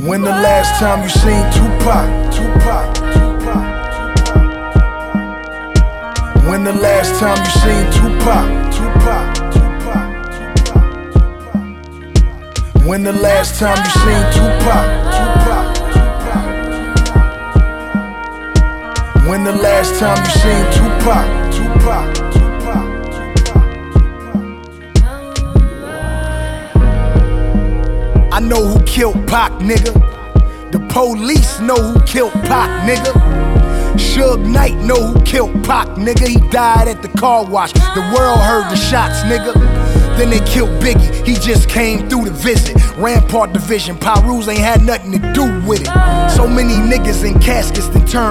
When the last time you seen Tupac? When the last time you seen Tupac? When the last time you seen Tupac? When the last time you seen Tupac? I know who killed Pac, nigga. The police know who killed Pac, nigga. Suge Knight know who killed Pac, nigga. He died at the car wash. The world heard the shots, nigga. Then they killed Biggie. He just came through to visit. Rampart Division. Pirus ain't had nothing to do with it. So many niggas in caskets that turn